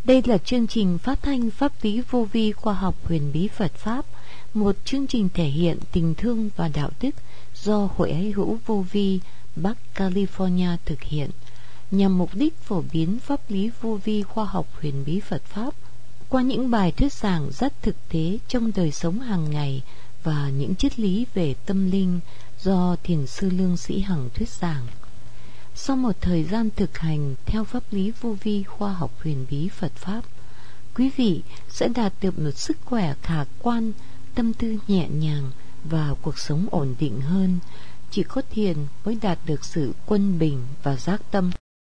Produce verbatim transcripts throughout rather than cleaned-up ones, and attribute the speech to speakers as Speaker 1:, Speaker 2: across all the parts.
Speaker 1: Đây là chương trình phát thanh pháp lý vô vi khoa học huyền bí Phật Pháp, một chương trình thể hiện tình thương và đạo đức do Hội Ái Hữu Vô Vi Bắc California thực hiện, nhằm mục đích phổ biến pháp lý vô vi khoa học huyền bí Phật Pháp qua những bài thuyết giảng rất thực tế trong đời sống hàng ngày và những triết lý về tâm linh do Thiền sư Lương Sĩ Hằng thuyết giảng. Sau một thời gian thực hành theo pháp lý vô vi khoa học huyền bí Phật Pháp, quý vị sẽ đạt được một sức khỏe khả quan, tâm tư nhẹ nhàng và cuộc sống ổn định hơn. Chỉ có thiền mới đạt được sự quân bình và giác tâm.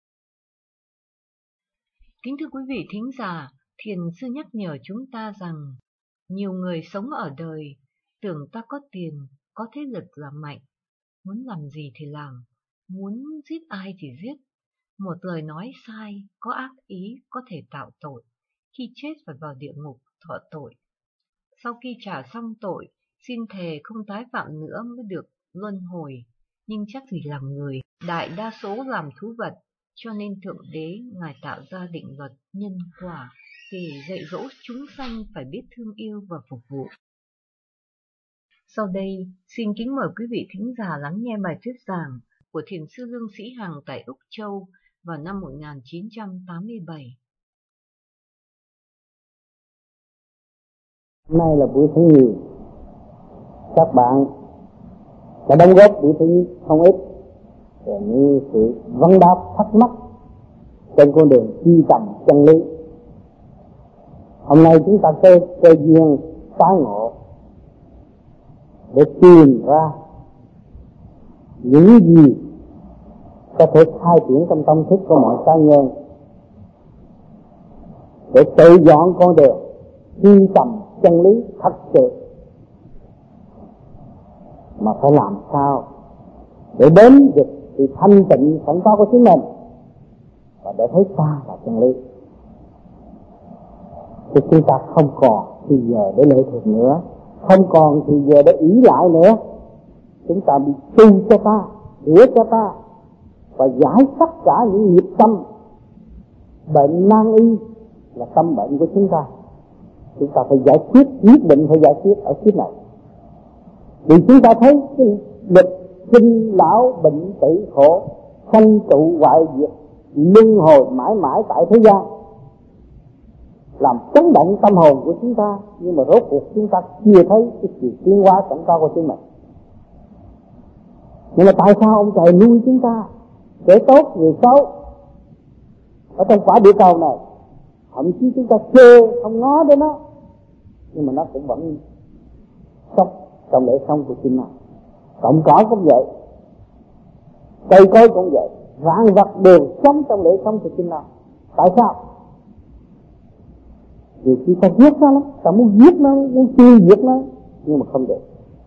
Speaker 1: Kính thưa quý vị thính giả, Thiền sư nhắc nhở chúng ta rằng nhiều người sống ở đời tưởng ta có tiền, có thế lực là mạnh, muốn làm gì thì làm, muốn giết ai thì giết. Một lời nói sai, có ác ý có thể tạo tội, khi chết phải vào địa ngục thọ tội. Sau khi trả xong tội, xin thề không tái phạm nữa mới được luân hồi. Nhưng chắc gì làm người, đại đa số làm thú vật, cho nên Thượng Đế Ngài tạo ra định luật nhân quả để dạy dỗ chúng sanh phải biết thương yêu và phục vụ. Sau đây, xin kính mời quý vị thính giả lắng nghe bài thuyết giảng của Thiền sư Lương Sĩ Hằng tại Úc Châu vào năm một nghìn chín trăm tám mươi bảy.
Speaker 2: Hôm nay là buổi thứ nhì, các bạn đã đóng góp buổi thứ không ít về những sự vấn đáp thắc mắc trên con đường truy tầm chân lý. Hôm nay chúng ta cơ cơ duyên phái ngộ để tìm ra những gì có thể khai triển trong tâm thức của mọi cá nhân để tự dọn con đường truy tầm chân lý thật sự, mà phải làm sao để đến được sự thanh tịnh sẵn có của chính mình và để thấy ta là chân lý. Thì chúng ta không còn thì giờ để lệ thuộc nữa, không còn thì giờ để ý lại nữa. Chúng ta bị tu cho ta, hiểu cho ta và giải tất cả những nghiệp tâm bệnh nan y là tâm bệnh của chúng ta. Chúng ta phải giải quyết, nhất định phải giải quyết ở kiếp này. Vì chúng ta thấy cái lịch sinh lão bệnh tử khổ, sanh trụ hoại diệt, luân hồi mãi mãi tại thế gian, làm chấn động tâm hồn của chúng ta. Nhưng mà rốt cuộc chúng ta chưa thấy cái sự tiến hóa sẵn có của chính mình. Nhưng mà tại sao ông trời nuôi chúng ta kẻ tốt người xấu ở trong quả địa cầu này? Thậm chí chúng ta chê không ngó đến nó, nhưng mà nó cũng vẫn sống trong lễ sống của chính nó. Cộng cỏ cũng vậy, cây cối cũng vậy, vạn vật đều sống trong lễ sống của chính nó. Tại sao? Vì chúng ta giết nó lắm, ta muốn giết nó, muốn tiêu diệt nó, nhưng mà không được.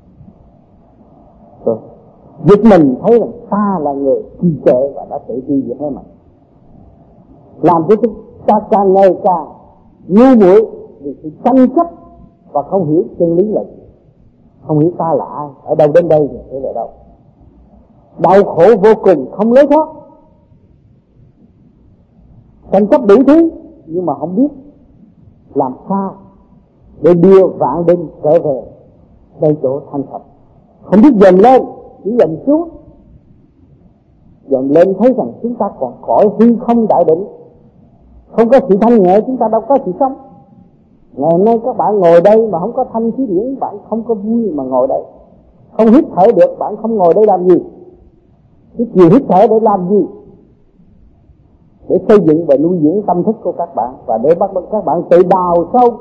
Speaker 2: Rồi giết mình thấy rằng ta là người trì trệ và đã tự tiêu diệt nó mà, làm cho chúng ta càng ngày càng ngu muội vì sự tranh chấp và không hiểu chân lý là gì, không hiểu ta là ai, ở đâu đến đây thì ở đâu. Đau khổ vô cùng, không lối thoát, tranh chấp đủ thứ, nhưng mà không biết làm sao để đưa vạn linh trở về đến chỗ thanh thật. Không biết dần lên, chỉ dần xuống. Dần lên thấy rằng chúng ta còn cõi hư không đại định, không có sự thanh nhẹ chúng ta đâu có sự sống. Ngày hôm nay các bạn ngồi đây mà không có thanh khí điển, bạn không có vui mà ngồi đây. Không hít thở được, bạn không ngồi đây làm gì? Cái chiều hít thở để làm gì? Để xây dựng và nuôi dưỡng tâm thức của các bạn, và để bắt các bạn tự đào sâu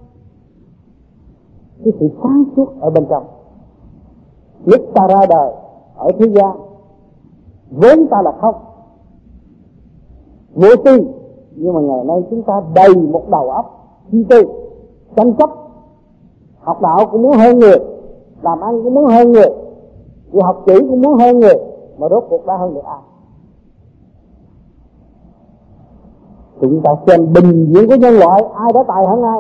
Speaker 2: cái sự sáng suốt ở bên trong. Lúc ta ra đời ở thế gian, vốn ta là không, vô tư, nhưng mà ngày nay chúng ta đầy một đầu óc suy tư, tranh chấp, học đạo cũng muốn hơn người, làm ăn cũng muốn hơn người, vì học chữ cũng muốn hơn người, mà rốt cuộc đã hơn được ai? Chúng ta xem bình diện của nhân loại, ai đã tài hơn ai?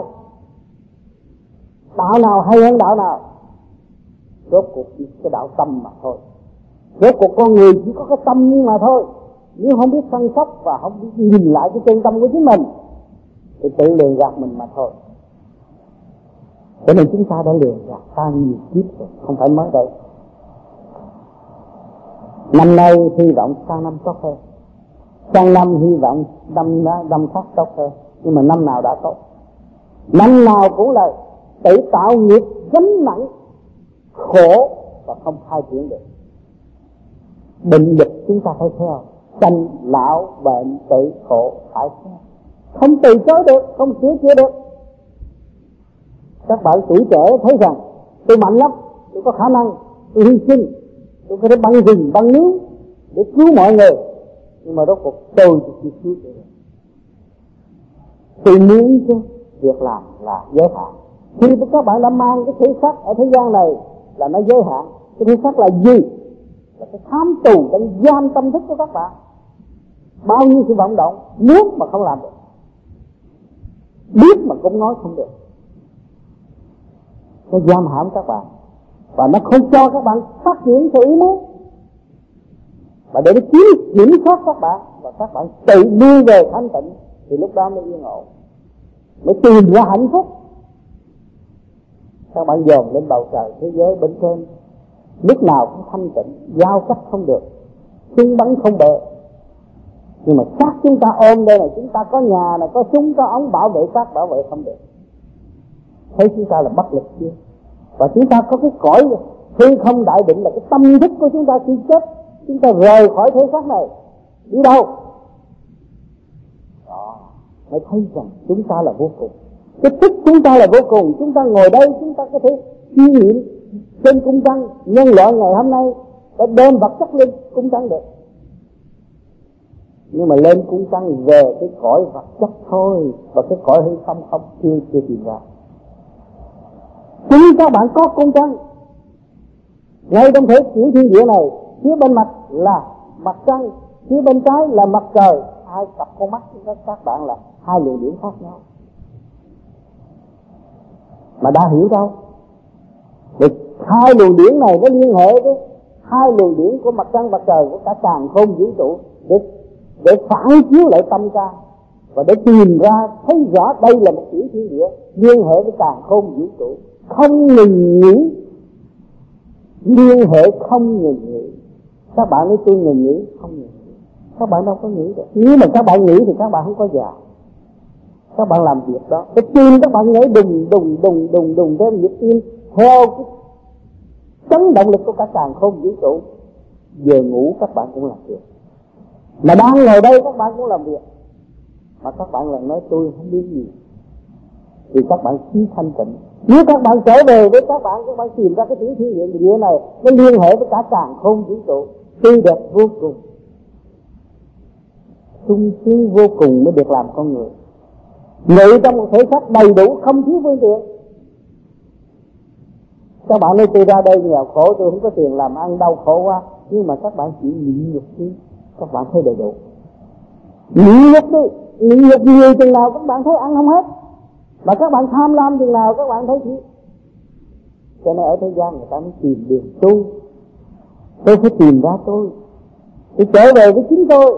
Speaker 2: Đạo nào hay hơn đạo nào? Rốt cuộc chỉ cái đạo tâm mà thôi. Rốt cuộc con người chỉ có cái tâm mà thôi. Nếu không biết săn sóc và không biết nhìn lại cái chân tâm của chính mình thì tự lường gạt mình mà thôi. Cho nên chúng ta đã lường gạt ta nhiều kiếp rồi, không phải mới đây. Năm nay hy vọng sang năm tốt hơn, sang năm hy vọng năm năm khác tốt hơn, nhưng mà năm nào đã tốt, năm nào cũng là tự tạo nghiệp gánh nặng khổ và không khai triển được. Bệnh dịch chúng ta phải theo, sanh lão bệnh tử khổ phải theo, không từ chối được, không sửa chữa được. Các bạn tuổi trẻ thấy rằng tôi mạnh lắm, tôi có khả năng, tôi hy sinh, tôi có thể băng rừng băng núi để cứu mọi người, nhưng mà rốt cuộc tôi thì chưa cứu được. Tôi muốn chứ việc làm là giới hạn. Khi các bạn đã mang cái thể xác ở thế gian này là nó giới hạn. Cái thể xác là gì? Là cái thám tù đang giam tâm thức của các bạn. Bao nhiêu sự vọng động, muốn mà không làm được, biết mà cũng nói không được. Nó giam hãm các bạn, và nó không cho các bạn phát triển sự ý muốn, và để nó chiếm kiểm soát các bạn, và các bạn tự đi về thanh tịnh, thì lúc đó mới yên ổn, mới tìm ra hạnh phúc. Các bạn dồn lên bầu trời thế giới bên trên, lúc nào cũng thanh tịnh, giao cách không được, súng bắn không bệ. Nhưng mà xác chúng ta ôm đây này, chúng ta có nhà này, có súng, có ống bảo vệ xác, bảo vệ không được. Thấy chúng ta là bất lực chưa? Và chúng ta có cái cõi khi không đại định là cái tâm thức của chúng ta khi chết, chúng ta rời khỏi thể xác này đi đâu? Đó, mới thấy rằng chúng ta là vô cùng. Cái thức chúng ta là vô cùng. Chúng ta ngồi đây, chúng ta có thể suy nghiệm trên cung trăng. Nhân loại ngày hôm nay đã đem vật chất lên cung trăng được, nhưng mà lên cung trăng về cái cõi vật chất thôi, và cái cõi hư không không chưa chưa tìm ra. Chính các bạn có cung trăng ngay trong thể chuyển thiên địa này, phía bên mặt là mặt trăng, phía bên trái là mặt trời. Hai cặp con mắt của các bạn là hai luồng điển khác nhau, mà đã hiểu đâu. Thì hai luồng điển này nó liên hệ với hai luồng điển của mặt trăng mặt trời, của cả càn khôn vũ trụ, để để phản chiếu lại tâm can, và để tìm ra thấy rõ đây là một tiểu thiên địa liên hệ với càn khôn vũ trụ, không ngừng nghỉ, liên hệ không ngừng nghỉ. Các bạn nói tôi ngừng nghỉ, không ngừng nghỉ. Các bạn đâu có nghĩ được. Nếu mà các bạn nghĩ thì các bạn không có già. Các bạn làm việc đó, cái tim các bạn nhảy đùng đùng đùng đùng đùng theo nhịp tim, theo cái chấn động lực của cả càn khôn vũ trụ. Giờ ngủ các bạn cũng làm việc, mà đang ngồi đây các bạn cũng làm việc, mà các bạn lại nói tôi không biết gì, thì các bạn khí thanh tịnh. Nếu các bạn trở về với các bạn, các bạn tìm ra cái tiểu thiên địa này, nó liên hệ với cả càn khôn vũ trụ, tươi đẹp vô cùng, sung sướng vô cùng mới được làm con người. Ngự trong một thể xác đầy đủ, không thiếu phương tiện. Các bạn nói tôi ra đây nghèo khổ, tôi không có tiền làm ăn, đau khổ quá, nhưng mà các bạn chỉ nhịn nhục đi, các bạn thấy đầy đủ. Nhịn nhục đi, nhịn nhục nhiều chừng nào các bạn thấy ăn không hết, mà các bạn tham lam chừng nào các bạn thấy thiếu. Cho nên ở thế gian người ta mới tìm đường tu. Tôi phải tìm ra tôi, tôi trở về với chính tôi.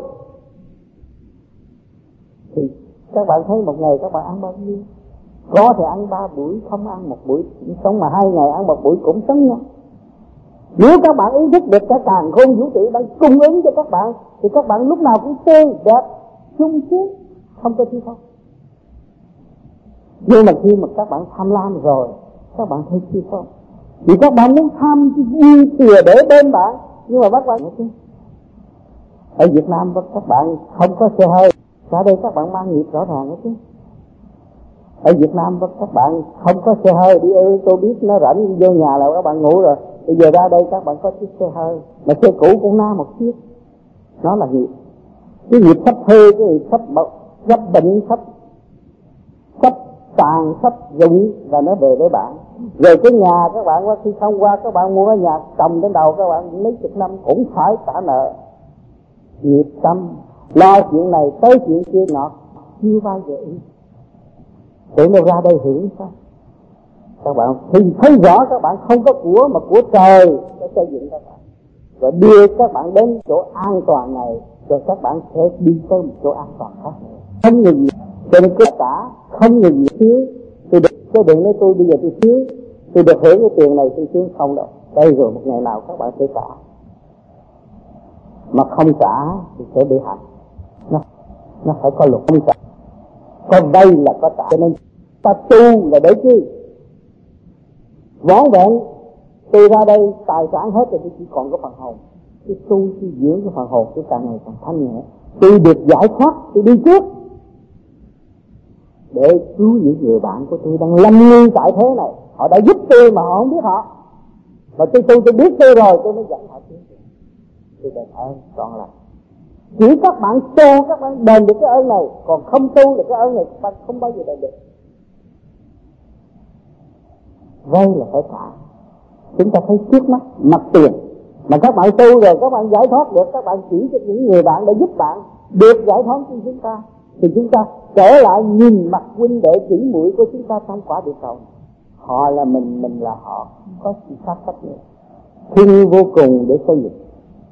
Speaker 2: Thì các bạn thấy một ngày các bạn ăn bao nhiêu? Có thể ăn ba buổi, không ăn một buổi cũng sống, mà hai ngày ăn một buổi cũng sống nha. Nếu các bạn ý thức được cả càn khôn vũ trụ đang cung ứng cho các bạn, thì các bạn lúc nào cũng tươi đẹp, sung sướng, không có thiếu không. Nhưng mà khi mà các bạn tham lam rồi, các bạn thấy thiếu không, thì các bạn muốn tham đi thừa để bên bạn, nhưng mà các bạn chứ ở Việt Nam các bạn không có xe hơi, ở đây các bạn mang nghiệp rõ ràng đó chứ. Ở Việt Nam các bạn không có xe hơi, đi ơi tôi biết nó rảnh vô nhà là các bạn ngủ rồi. Bây giờ ra đây các bạn có chiếc xe hơi, mà xe cũ cũng na một chiếc. Nó là nghiệp. Cái nghiệp sắp thuê, cái nghiệp sắp sắp bệnh, sắp sắp tàn, sắp dụng, và nó về với bạn. Rồi cái nhà các bạn khi không qua, các bạn mua cái nhà cầm đến đầu các bạn mấy chục năm cũng phải trả nợ. Nghiệp tâm, lo chuyện này tới chuyện kia nọ, chưa bao giờ ý. Để nó ra đây hưởng sao? Các bạn thì thấy rõ các bạn không có của, mà của trời sẽ xây dựng các bạn, và đưa các bạn đến chỗ an toàn này, rồi các bạn sẽ đi tới một chỗ an toàn khác. Không ngừng Cho nên cứ cả không ngừng gì thiếu. Tôi được, cái đừng nói tôi bây giờ tôi thiếu, tôi được hưởng cái tiền này tôi thiếu, không đâu. Đây rồi một ngày nào các bạn sẽ trả. Mà không trả thì sẽ bị hại. Nó, nó phải có luật không trả. Còn đây là có trả. Cho nên ta tu là để chi? Vón vẹn tôi ra đây tài sản hết rồi, tôi chỉ còn có phần hồn. Tôi tu, tôi dưỡng cái phần hồn, tôi càng ngày càng thanh nhẹ. Tôi được giải thoát, tôi đi trước để cứu những người bạn của tôi đang lâm nguy tại thế này. Họ đã giúp tôi mà họ không biết họ. Mà tôi tu tôi biết tôi rồi, tôi mới dẫn họ tiến. Tôi đền ơn trọn lành. Chỉ các bạn tu, các bạn đền được cái ơn này. Còn không tu được cái ơn này, các bạn không bao giờ đền được. Vay là phải trả. Chúng ta thấy trước mắt mặt tiền. Mà các bạn tu rồi, các bạn giải thoát được, các bạn chỉ cho những người bạn đã giúp bạn được giải thoát cho chúng ta. Thì chúng ta trở lại nhìn mặt huynh đệ tỷ muội của chúng ta trong quả địa cầu. Họ là mình, mình là họ, không có gì khác cách nữa. Thiên vô cùng để xây dựng.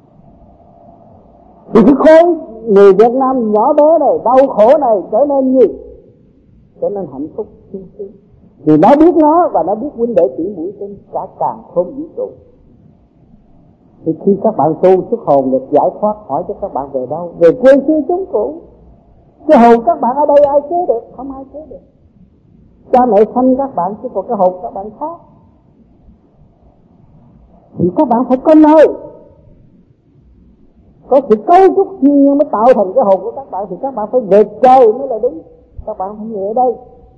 Speaker 2: Thì cái khối người Việt Nam nhỏ bé này, đau khổ này trở nên gì? Trở nên hạnh phúc sung sướng. Vì nó biết nó và nó biết huynh đệ tỷ muội trên cả càn khôn vũ trụ. Thì khi các bạn tu xuất hồn được giải thoát, hỏi cho các bạn về đâu? Về quê xưa chúng cũ. Cái hồn các bạn ở đây ai chế được? Không ai chế được. Cha mẹ sanh các bạn chứ còn cái hồn các bạn khác. Thì các bạn phải có nơi, có sự cấu trúc thiên nhiên mới tạo thành cái hồn của các bạn. Thì các bạn phải về trời mới là đúng. Các bạn không về ở đây.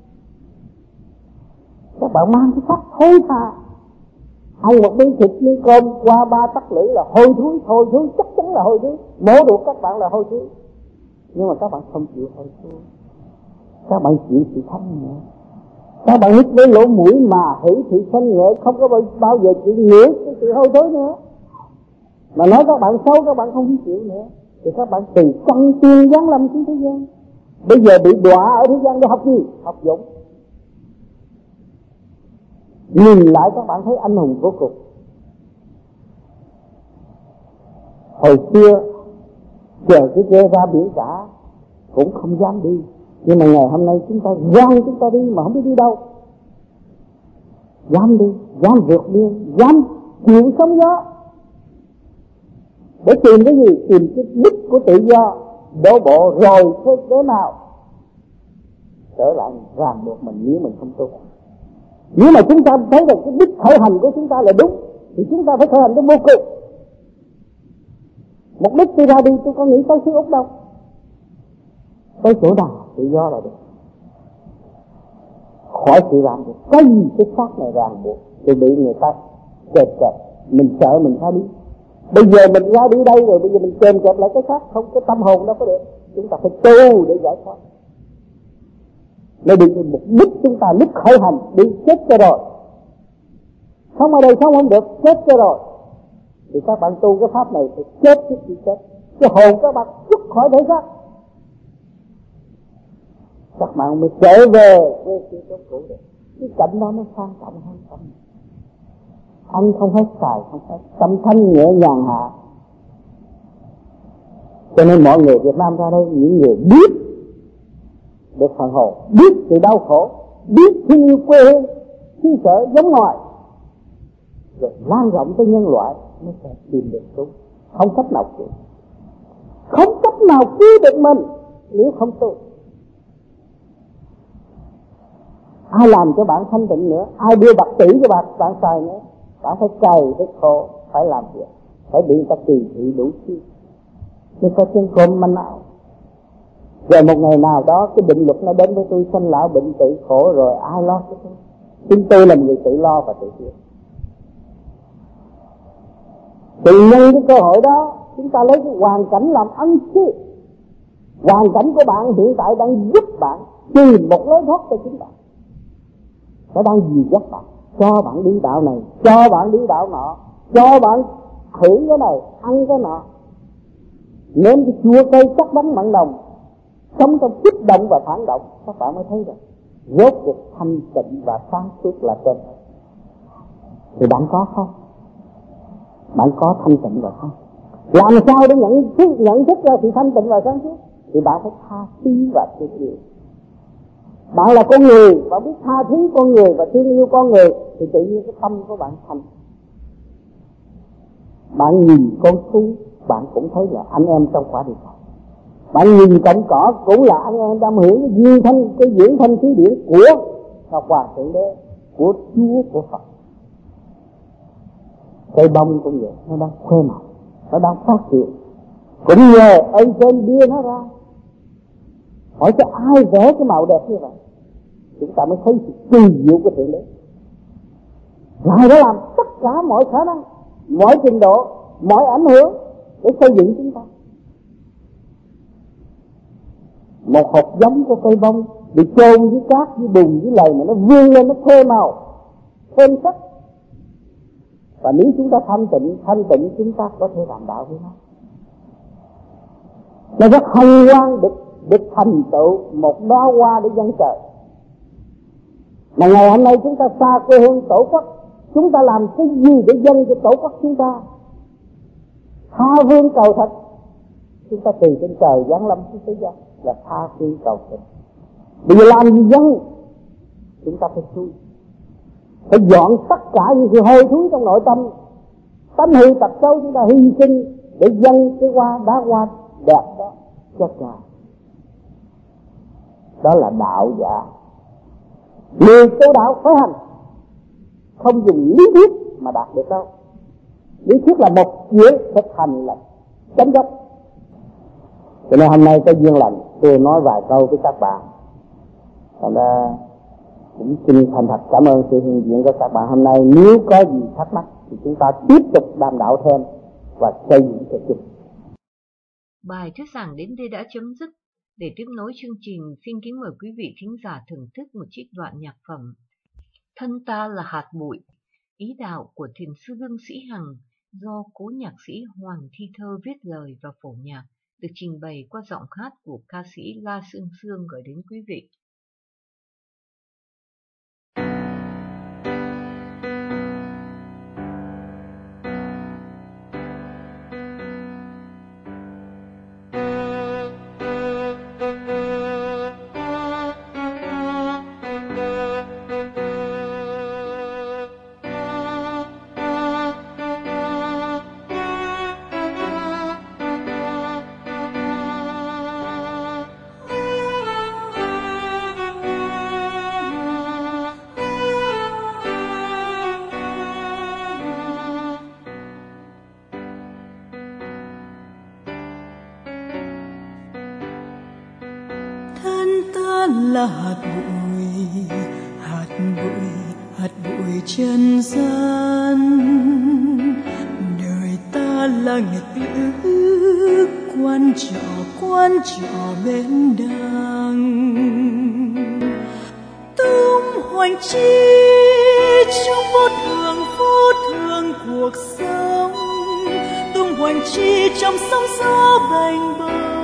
Speaker 2: Các bạn mang cái sắc thối tha, ăn một miếng thịt miếng cơm qua ba tắc lưỡi là hôi thối, hôi thối chắc chắn là hôi thối. Mổ ruột các bạn là hôi thối. Nhưng mà các bạn không chịu hôi thối. Các bạn chịu sự thanh nhẹ. Các bạn hít với lỗ mũi mà hỷ thị thanh nhẹ, không có bao giờ chịu ngửi cái sự hôi thối nữa. Mà nói các bạn xấu các bạn không chịu nữa. Thì các bạn từ căn tiên giáng lâm xuống thế gian. Bây giờ bị đọa ở thế gian để học gì? Học dũng. Nhìn lại các bạn thấy anh hùng vô cùng. Hồi xưa chờ cái ghe ra biển cả cũng không dám đi. Nhưng mà ngày hôm nay chúng ta dám chúng ta đi mà không biết đi đâu. Dám đi, dám vượt biên, dám chịu sóng gió. Để tìm cái gì? Tìm cái đích của tự do. Đổ bộ rồi thế thế nào trở lại ràng buộc mình nếu mình không tu. Nếu mà chúng ta thấy được cái đích khởi hành của chúng ta là đúng thì chúng ta phải khởi hành đến vô cùng. Mục đích tôi ra đi tôi có nghĩ tới xứ Úc đâu. Tới chỗ nào tự do là được. Khỏi sự ràng buộc. Cái gì cái xác này ràng buộc thì bị người ta kẹp kẹp. Mình sợ mình ra đi. Bây giờ mình ra đi đây rồi, bây giờ mình kèm kẹp lại cái xác, không cái tâm hồn đâu có được. Chúng ta phải tu để giải thoát. Nên đi mục đích chúng ta lúc khởi hành đi chết cho rồi. Sống ở đây sống không được, chết cho rồi. Thì các bạn tu cái pháp này thì chết trước khi chết. Cái hồn các bạn xuất khỏi thể xác. Các bạn mới trở về quê xưa chỗ cũ được. Cái cảnh đó nó sang trọng hơn tâm. Anh không hết xài, không hết tâm thanh nhẹ nhàng hạ. Cho nên mọi người Việt Nam ra đây, những người biết được phần hồn, biết sự đau khổ, biết thương yêu quê hương, xứ sở giống ngoài, rồi lan rộng tới nhân loại mới sẽ tìm được tu. Không cách nào cứu, không cách nào cứu được mình nếu không tu. Ai làm cho bạn thanh tịnh nữa, ai đưa bạc tỷ cho bạn bạn xài nữa, bạn phải cày phải khổ, phải làm việc, phải bị người ta kỳ thị đủ chi. Nhưng có chân cơm manh áo. Rồi một ngày nào đó cái định luật nó đến với tôi, sanh lão bệnh tử khổ rồi ai lo cho tôi? Chúng tôi là người tự lo và tự chịu. Tự nhân cái cơ hội đó, chúng ta lấy cái hoàn cảnh làm ân chứ. Hoàn cảnh của bạn hiện tại đang giúp bạn tìm một lối thoát cho chính bạn. Nó đang dìu dắt bạn, cho bạn đi đạo này, cho bạn đi đạo nọ, cho bạn hưởng cái này, ăn cái nọ. Nếm cái chua cây chắc đắng mặn nồng, sống trong kích động và phản động, các bạn mới thấy được rốt cuộc thanh tịnh và sáng suốt là trên. Thì bạn có không? Bạn có thanh tịnh và sáng suốt. Làm sao để nhận thức, nhận thức ra sự thanh tịnh và sáng suốt? Thì bạn phải tha thứ và thương yêu. Bạn là con người, bạn biết tha thứ con người và thương yêu con người thì tự nhiên cái tâm của bạn thành. Bạn nhìn con thú, bạn cũng thấy là anh em trong quả địa cầu. Bạn nhìn cọng cỏ cũng là anh em đang hưởng cái duyên thanh, cái dưỡng thanh khí điển của Ngọc Hoàng Thượng Đế, của Chúa, của Phật. Cây bông cũng vậy, nó đang khoe màu, nó đang phát triển. Cũng nhờ ơn trên đưa nó ra. Hỏi cho ai vẽ cái màu đẹp như vậy, chúng ta mới thấy sự kỳ diệu của Thượng Đế. Ngài đã làm tất cả mọi khả năng, mọi trình độ, mọi ảnh hưởng để xây dựng chúng ta. Một hộp giống của cây bông bị chôn với cát, với bùn, với lầy mà nó vươn lên, nó khoe màu, thêm sắc. Và nếu chúng ta thanh tịnh, thanh tịnh chúng ta có thể làm đạo với nó. Nó rất hân hoan được, được thành tựu một đóa hoa để dâng trời. Mà ngày hôm nay chúng ta xa quê hương tổ quốc, chúng ta làm cái gì để dâng cho tổ quốc chúng ta? Tha phương cầu thật. Chúng ta từ trên trời giáng lâm xuống thế gian là tha phương cầu thật. Bây giờ làm gì dâng? Chúng ta phải xui, phải dọn tất cả những sự hôi thối trong nội tâm, tánh hư tật xấu chúng ta hy sinh để dâng cái hoa, đá hoa đẹp đó cho Ngài. Đó là đạo giả. Người tu đạo phải hành, không dùng lý thuyết mà đạt được đâu. Lý thuyết là một chuyện, thực hành là chấm dứt. Cho nên hôm nay có duyên lành, tôi nói vài câu với các bạn. Thành ra cũng xin thành thật cảm ơn sự hiện diện của các bạn hôm nay. Nếu có gì thắc mắc thì chúng ta tiếp tục đàm đạo thêm và xây dựng cho chung.
Speaker 1: Bài thuyết giảng đến đây đã chấm dứt. Để tiếp nối chương trình, xin kính mời quý vị thính giả thưởng thức một trích đoạn nhạc phẩm Thân ta là hạt bụi, ý đạo của thiền sư Lương Sĩ Hằng, do cố nhạc sĩ Hoàng Thi Thơ viết lời và phổ nhạc, được trình bày qua giọng hát của ca sĩ La Sương Sương gửi đến quý vị.
Speaker 3: Là hạt bụi, hạt bụi, hạt bụi trần gian. Đời ta là nghịch lữ, quan trọ, quan trọ bên đàng. Tung hoành chi trong vô thường, vô thường cuộc sống. Tung hoành chi trong sóng gió bềnh bồng.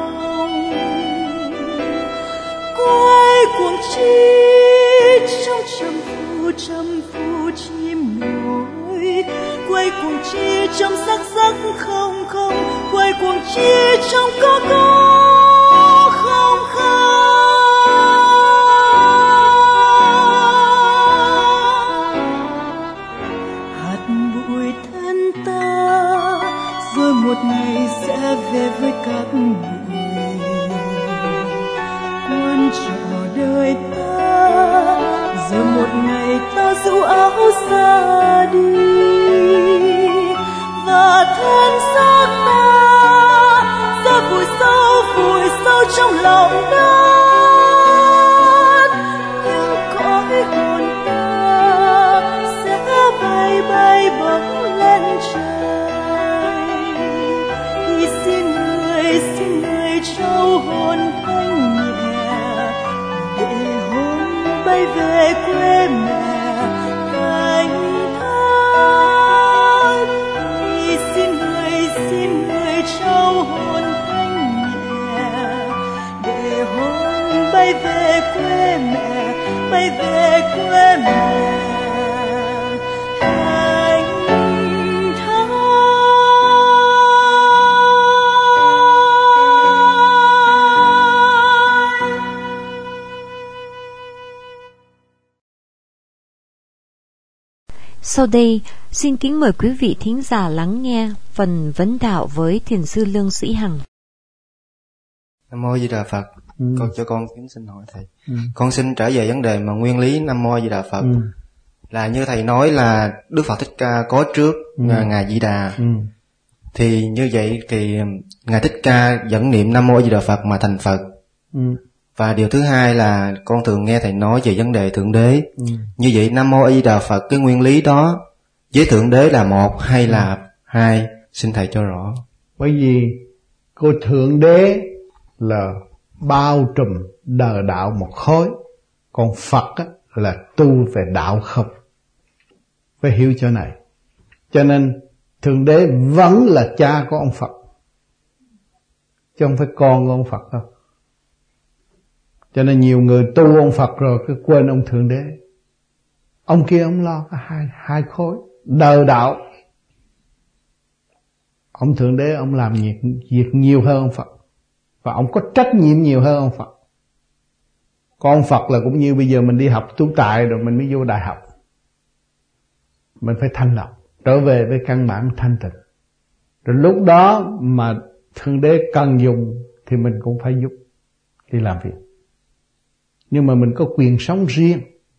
Speaker 3: Quay cuồng chi trong trầm phù, trầm phù chim nổi. Quay cuồng chi trong sắc sắc không không. Quay cuồng chi trong có có không không. Hạt bụi thân ta rồi một ngày sẽ về với các bụi. Quan trọ đời ta rồi một ngày ta rũ áo ra đi. Và thân xác ta sẽ vùi sâu, vùi sâu trong lòng đất. Nhưng cõi hồn ta sẽ bay bay bổng lên trời. Thì xin người, xin người trao hồn thanh nhẹ để hồn bay về quê mẹ thanh thản. Thì xin người, xin người trao hồn thanh nhẹ để hồn bay về quê mẹ, bay về quê mẹ.
Speaker 4: Sau đây, xin kính mời quý vị thính giả lắng nghe phần vấn đạo với Thiền sư Lương Sĩ Hằng.
Speaker 5: Nam Mô Di Đà Phật.
Speaker 2: Ừ.
Speaker 5: Con cho con kính xin hỏi thầy.
Speaker 2: Ừ.
Speaker 5: Con xin trở về vấn đề mà nguyên lý Nam Mô Di Đà Phật. Ừ. Là như thầy nói là Đức Phật Thích Ca có trước ừ. Ngài Di Đà. Ừ. Thì như vậy thì Ngài Thích Ca vẫn niệm Nam Mô Di Đà Phật mà thành Phật. Ừ. Và điều thứ hai là con thường nghe thầy nói về vấn đề Thượng Đế. Ừ. Như vậy Nam Mô Di Đà Phật cái nguyên lý đó với Thượng Đế là một hay là ừ. hai? Xin thầy cho rõ.
Speaker 2: Bởi vì cô Thượng Đế là bao trùm đời đạo một khối, còn Phật á, là tu về đạo không. Phải hiểu chỗ này. Cho nên Thượng Đế vẫn là cha của ông Phật, chứ không phải con của ông Phật đâu. Cho nên nhiều người tu ông Phật rồi cứ quên ông Thượng Đế. Ông kia ông lo cả hai, hai khối đời đạo. Ông Thượng Đế ông làm việc, việc nhiều hơn ông Phật, và ông có trách nhiệm nhiều hơn ông Phật. Còn ông Phật là cũng như bây giờ mình đi học tú tài rồi mình mới vô đại học. Mình phải thanh lọc, trở về với căn bản thanh tịnh. Rồi lúc đó mà Thượng Đế cần dùng thì mình cũng phải giúp đi làm việc. Nhưng mà mình có quyền sống riêng,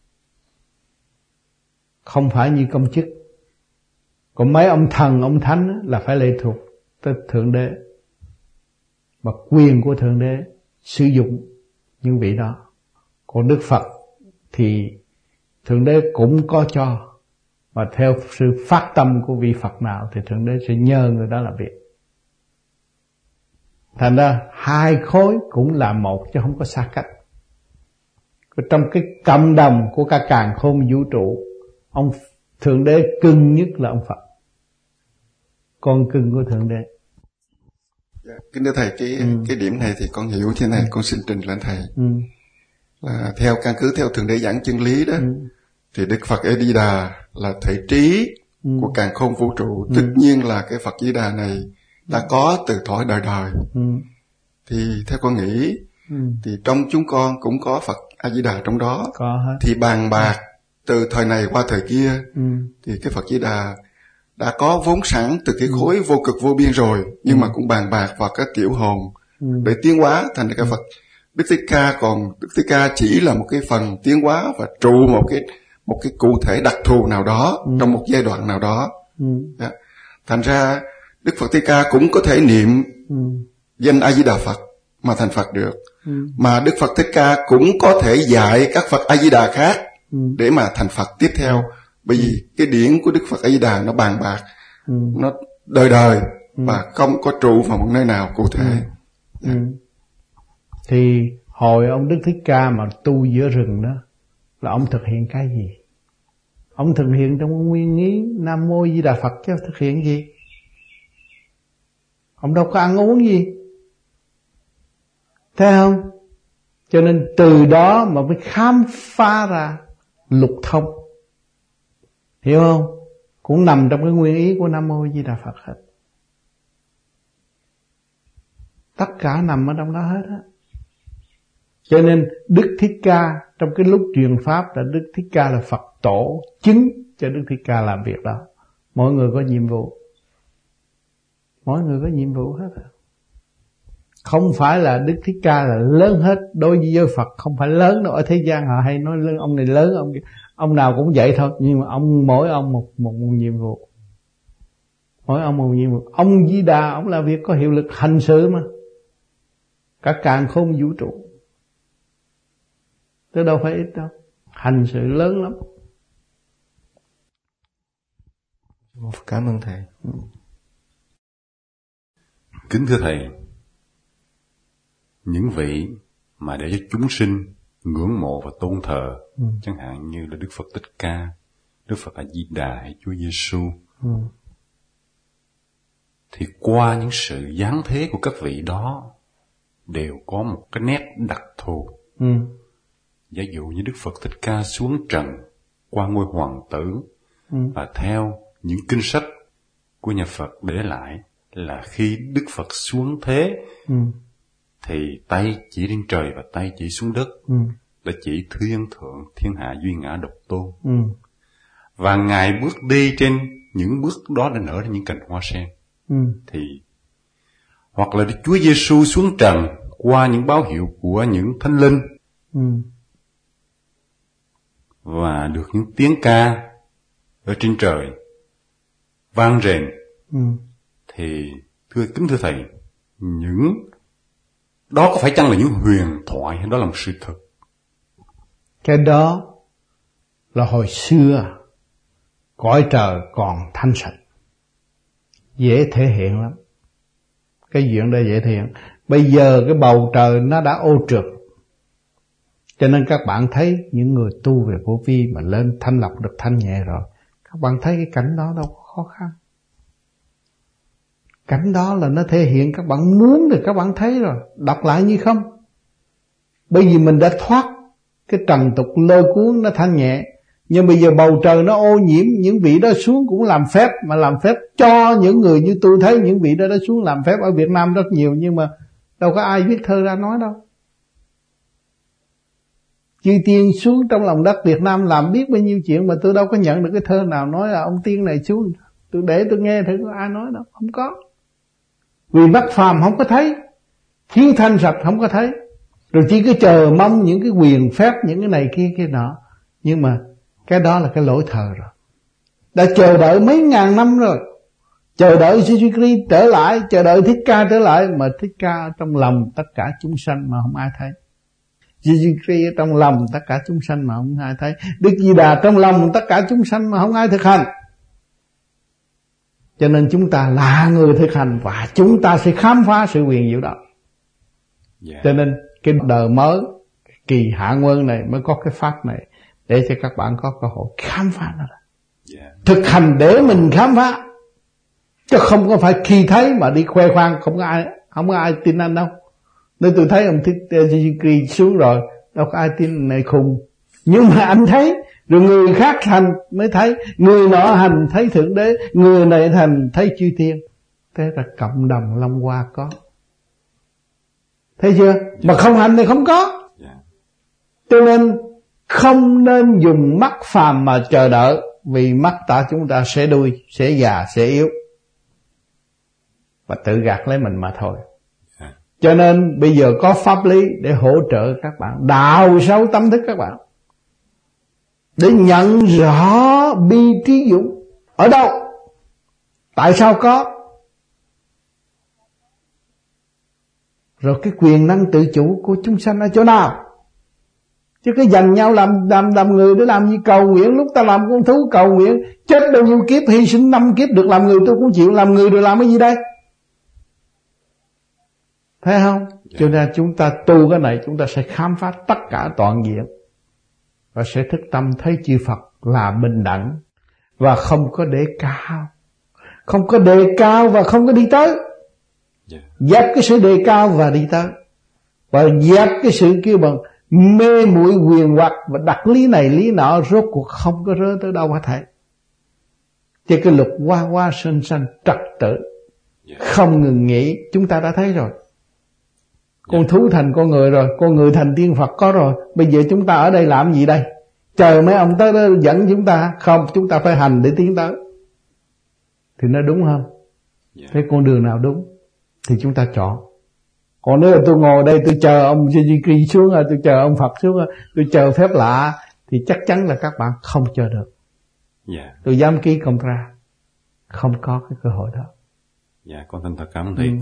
Speaker 2: không phải như công chức. Còn mấy ông thần, ông thánh là phải lệ thuộc tới Thượng Đế, mà quyền của Thượng Đế sử dụng những vị đó. Còn Đức Phật thì Thượng Đế cũng có cho, và theo sự phát tâm của vị Phật nào thì Thượng Đế sẽ nhờ người đó làm việc. Thành ra hai khối cũng là một chứ không có xa cách. Trong cái cộng đồng của cả càn khôn vũ trụ, ông Thượng Đế cưng nhất là ông Phật, con cưng của Thượng Đế.
Speaker 6: Dạ, kính thưa thầy, cái ừ. cái điểm này thì con hiểu thế này, ừ. con xin trình lên thầy. Ừ. Là theo căn cứ theo Thượng Đế giảng chân lý đó, ừ. thì Đức Phật A Di Đà là thể trí ừ. của càn khôn vũ trụ. Ừ. Tất nhiên là cái Phật Di Đà này đã có từ thuở đời đời. Ừ. Thì theo con nghĩ, ừ. thì trong chúng con cũng có Phật A Di Đà trong đó.
Speaker 2: Có hết.
Speaker 6: Thì bàn bạc từ thời này qua thời kia, ừ. thì cái Phật Di Đà đã có vốn sẵn từ cái khối vô cực vô biên rồi, nhưng ừ. mà cũng bàn bạc vào các tiểu hồn ừ. để tiến hóa thành cái Phật. Đức Thích Ca còn Đức Thích Ca chỉ là một cái phần tiến hóa và trụ một cái một cái cụ thể đặc thù nào đó ừ. trong một giai đoạn nào đó. Ừ. Đó. Thành ra Đức Phật Thích Ca cũng có thể niệm ừ. danh A Di Đà Phật mà thành Phật được. Ừ. Mà Đức Phật Thích Ca cũng có thể dạy các Phật A Di Đà khác ừ. để mà thành Phật tiếp theo. Bởi vì ừ. cái điển của Đức Phật A Di Đà nó bàn bạc, ừ. nó đời đời ừ. và không có trụ vào một nơi nào cụ thể.
Speaker 2: Ừ. Ừ. Thì hồi ông Đức Thích Ca mà tu giữa rừng đó là ông thực hiện cái gì? Ông thực hiện trong nguyên lý Nam Mô Di Đà Phật chứ thực hiện gì? Ông đâu có ăn uống gì, thấy không? Cho nên từ đó mà mới khám phá ra lục thông, hiểu không? Cũng nằm trong cái nguyên ý của Nam Mô Di Đà Phật hết. Tất cả nằm ở trong đó hết á. Cho nên Đức Thích Ca trong cái lúc truyền pháp là Đức Thích Ca là Phật tổ chứng cho Đức Thích Ca làm việc đó. Mỗi người có nhiệm vụ, mỗi người có nhiệm vụ hết. Không phải là Đức Thích Ca là lớn hết. Đối với Phật không phải lớn đâu. Ở thế gian họ hay nói lớn, ông này lớn, ông ông nào cũng vậy thôi. Nhưng mà ông mỗi ông một, một, một nhiệm vụ, mỗi ông một nhiệm vụ. Ông Di Đà ông là việc có hiệu lực hành sự mà, cả càn khôn vũ trụ, chứ đâu phải ít đâu, hành sự lớn lắm.
Speaker 5: Cảm ơn thầy.
Speaker 7: Kính thưa thầy, những vị mà để cho chúng sinh ngưỡng mộ và tôn thờ, ừ. chẳng hạn như là Đức Phật Thích Ca, Đức Phật A Di Đà hay Chúa Giêsu, ừ. thì qua những sự giáng thế của các vị đó đều có một cái nét đặc thù. Ừ. Giả dụ như Đức Phật Thích Ca xuống trần qua ngôi hoàng tử, ừ. và theo những kinh sách của nhà Phật để lại là khi Đức Phật xuống thế, ừ. thì tay chỉ lên trời và tay chỉ xuống đất, ừ. để chỉ thiên thượng thiên hạ duy ngã độc tôn. Ừ. và Ngài bước đi trên những bước đó để nở ra những cành hoa sen.
Speaker 8: Ừ.
Speaker 7: Thì hoặc là Chúa Giêsu xuống trần qua những báo hiệu của những thánh linh,
Speaker 8: Ừ.
Speaker 7: và được những tiếng ca ở trên trời vang rền,
Speaker 8: Ừ.
Speaker 7: thì thưa kính thưa thầy, những đó có phải chăng là những huyền thoại hay đó là một sự thật?
Speaker 8: Cái đó là hồi xưa cõi trời còn thanh sạch, dễ thể hiện lắm. Cái chuyện đó dễ thể hiện. Bây giờ cái bầu trời nó đã ô trượt, cho nên các bạn thấy những người tu về vô vi mà lên thanh lọc được thanh nhẹ rồi, các bạn thấy cái cảnh đó đâu có khó khăn. Cảnh đó là nó thể hiện, các bạn muốn thì các bạn thấy rồi, đọc lại như không. Bởi vì mình đã thoát cái trần tục lôi cuốn, nó thanh nhẹ. Nhưng bây giờ bầu trời nó ô nhiễm, những vị đó xuống cũng làm phép, mà làm phép cho những người như tôi thấy những vị đó đã xuống làm phép ở Việt Nam rất nhiều, nhưng mà đâu có ai viết thơ ra nói đâu. Chư tiên xuống trong lòng đất Việt Nam làm biết bao nhiêu chuyện, mà tôi đâu có nhận được cái thơ nào nói là ông tiên này xuống. Tôi để tôi nghe thử có ai nói đâu, không có. Vì mắt phàm không có thấy, thiên thanh sạch không có thấy, rồi chỉ cứ chờ mong những cái quyền phép, những cái này kia kia nọ. Nhưng mà cái đó là cái lỗi thờ rồi. Đã chờ đợi mấy ngàn năm rồi, chờ đợi Jesus Christ trở lại, chờ đợi Thích Ca trở lại, mà Thích Ca trong lòng tất cả chúng sanh mà không ai thấy. Jesus Christ trong lòng tất cả chúng sanh mà không ai thấy. Đức Di Đà trong lòng tất cả chúng sanh mà không ai thực hành. Cho nên chúng ta là người thực hành, và chúng ta sẽ khám phá sự quyền diệu đó. Yeah. Cho nên cái đời mới, kỳ hạ nguyên này mới có cái pháp này, để cho các bạn có cơ hội khám phá nó. Yeah. Thực hành để mình khám phá, chứ không có phải khi thấy mà đi khoe khoang. Không có ai, không có ai tin anh đâu. Nếu tôi thấy ông Thích Christ xuống rồi, đâu có ai tin này khùng. Nhưng mà anh thấy, rồi người khác hành mới thấy, người nọ hành thấy Thượng Đế, người này hành thấy chư thiên. Thế là cộng đồng Long Hoa có. Thấy chưa? Yeah. Mà không hành thì không có. Yeah. Cho nên không nên dùng mắt phàm mà chờ đợi, vì mắt ta chúng ta sẽ đuôi, sẽ già, sẽ yếu, và tự gạt lấy mình mà thôi. Yeah. Cho nên bây giờ có pháp lý để hỗ trợ các bạn đào sâu tâm thức các bạn, để nhận rõ bi trí dũng ở đâu, tại sao có, rồi cái quyền năng tự chủ của chúng sanh ở chỗ nào. Chứ cái dành nhau làm, làm, làm người để làm gì? Cầu nguyện, lúc ta làm con thú cầu nguyện, chết bao nhiêu kiếp, hy sinh năm kiếp được làm người tôi cũng chịu. Làm người rồi làm cái gì đây? Thấy không? Yeah. Cho nên chúng ta tu cái này, chúng ta sẽ khám phá tất cả toàn diện, và sẽ thức tâm thấy chư Phật là bình đẳng, và không có đề cao, không có đề cao và không có đi tới. Yeah. Dẹp cái sự đề cao và đi tới, và dẹp cái sự kêu bằng mê muội quyền hoặc và đặt lý này lý nọ, rốt cuộc không có rơi tới đâu hết thảy. Chứ cái luật hoa hoa sinh sanh trật tự, yeah, không ngừng nghỉ, chúng ta đã thấy rồi. Con yeah. thú thành con người rồi, con người thành tiên Phật có rồi. Bây giờ chúng ta ở đây làm gì đây? Chờ mấy ông tới đó dẫn chúng ta? Không, chúng ta phải hành để tiến tới. Thì nó đúng không? Yeah. Thế con đường nào đúng thì chúng ta chọn. Còn nếu là tôi ngồi đây tôi chờ ông Jiji xuống, tôi chờ ông Phật xuống, tôi chờ phép lạ, thì chắc chắn là các bạn không chờ được.
Speaker 7: Yeah.
Speaker 8: Tôi dám ký công ra, không có cái cơ hội đó.
Speaker 7: Dạ, yeah, con thân thật cảm ơn thầy. Ừ.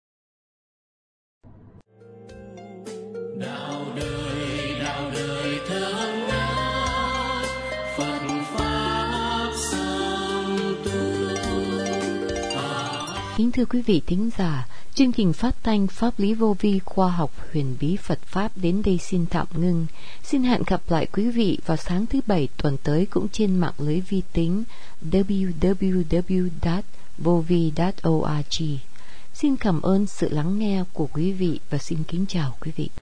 Speaker 3: Đạo đời, đạo đời thương ngát, Phật pháp song tu.
Speaker 4: Kính thưa quý vị thính giả, chương trình phát thanh Pháp lý vô vi khoa học huyền bí Phật Pháp đến đây xin tạm ngưng. Xin hẹn gặp lại quý vị vào sáng thứ Bảy tuần tới cũng trên mạng lưới vi tính w w w chấm vovi chấm org. Xin cảm ơn sự lắng nghe của quý vị và xin kính chào quý vị.